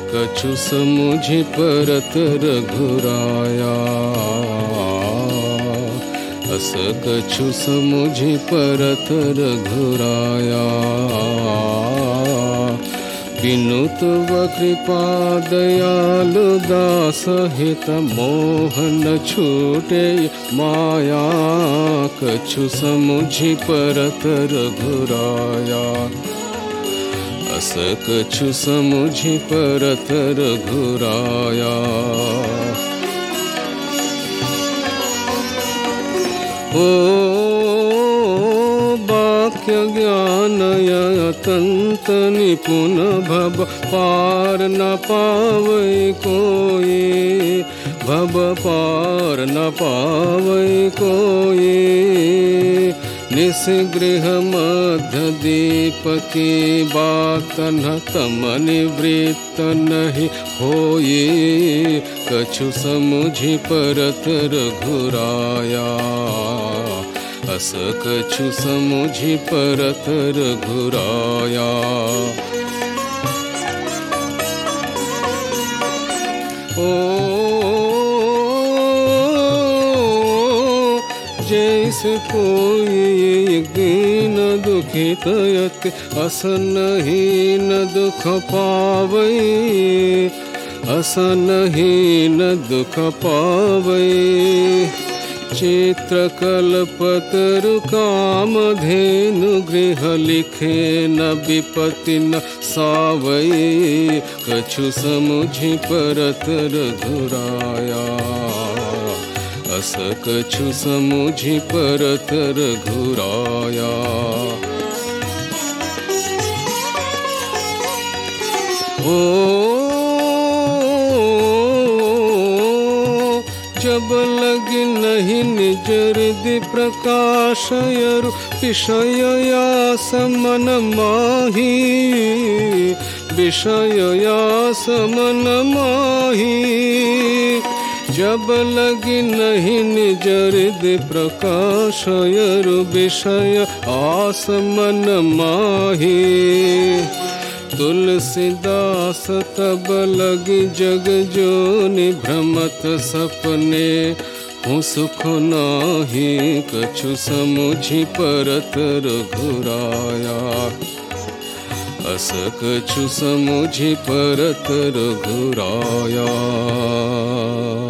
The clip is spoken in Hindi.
कछु समुझि परत रघुराया। अस कछु समुझि परत रघुराया। विनुत व कृपा दयालु दास हित मोहन छूटे माया। कछु समुझि परत रघुराया। अस कछु समुझि परत रघुराया। वाक्य ज्ञान अत्यंत निपुण भव पार न पावै कोई। भव पार न पावै कोई। निस्गृह मध्य दीप की बात न तम निवृत्त नहीं होई। कछु समुझि परत रघुराया। अस कछु समुझि परत रघुराया। जैसे कोई दीन दुखित यति अस नहीं न दुख पावै। अस नहीं न दुख पावै। चित्रकल्पतरु कामधेनु गृह लिखे न विपत्ति न सावै। कछु समुझि परत रघुराया। अस कछु समुझि परत रघुराया। जब लगी नहीं निज हृदय प्रकाशयरु विषय यास मन माही। विषय यास मन माही। जब लगी नहीं निज हृदय प्रकाशयरु विषय आस मन माही। तुलसीदास तब लगी जग जोनि भ्रमत सपने हूँ सुख नाही। कछु समुझि परत रघुराया। अस कछु समुझि परत रघुराया।